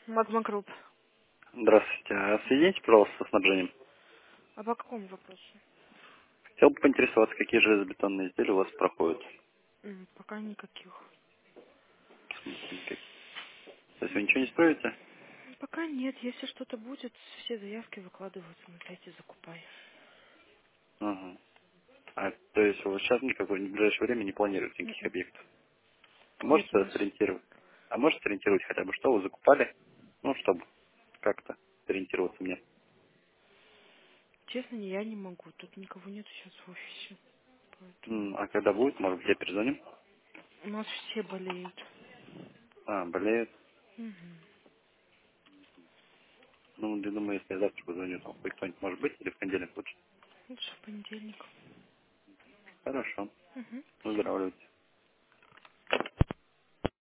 Магма Групп. Здравствуйте. Соедините, пожалуйста, со снабжением. А по какому вопросу? Хотел бы поинтересоваться, какие железобетонные изделия у вас проходят. Пока никаких. В смысле, никак- То есть вы ничего не строите? Пока нет. Если что-то будет, все заявки выкладываются на сайте «Закупай». Ага. То есть вы сейчас никакой в ближайшее время не планируете никаких Мгм. объектов? Нет у Можете нас. сориентировать? А можете сориентировать хотя бы, что вы закупали? Ну, чтобы как-то сориентироваться мне. Честно, я не могу. Тут никого нет сейчас в офисе. Поэтому А когда будет, может быть, я перезвоню? у нас все болеют. Болеет. Мгм. Ну, я думаю, если я завтра позвоню, там хоть кто-нибудь может быть, или в понедельник лучше. Лучше в понедельник. Хорошо. Угу. Все. Выздоравливайте.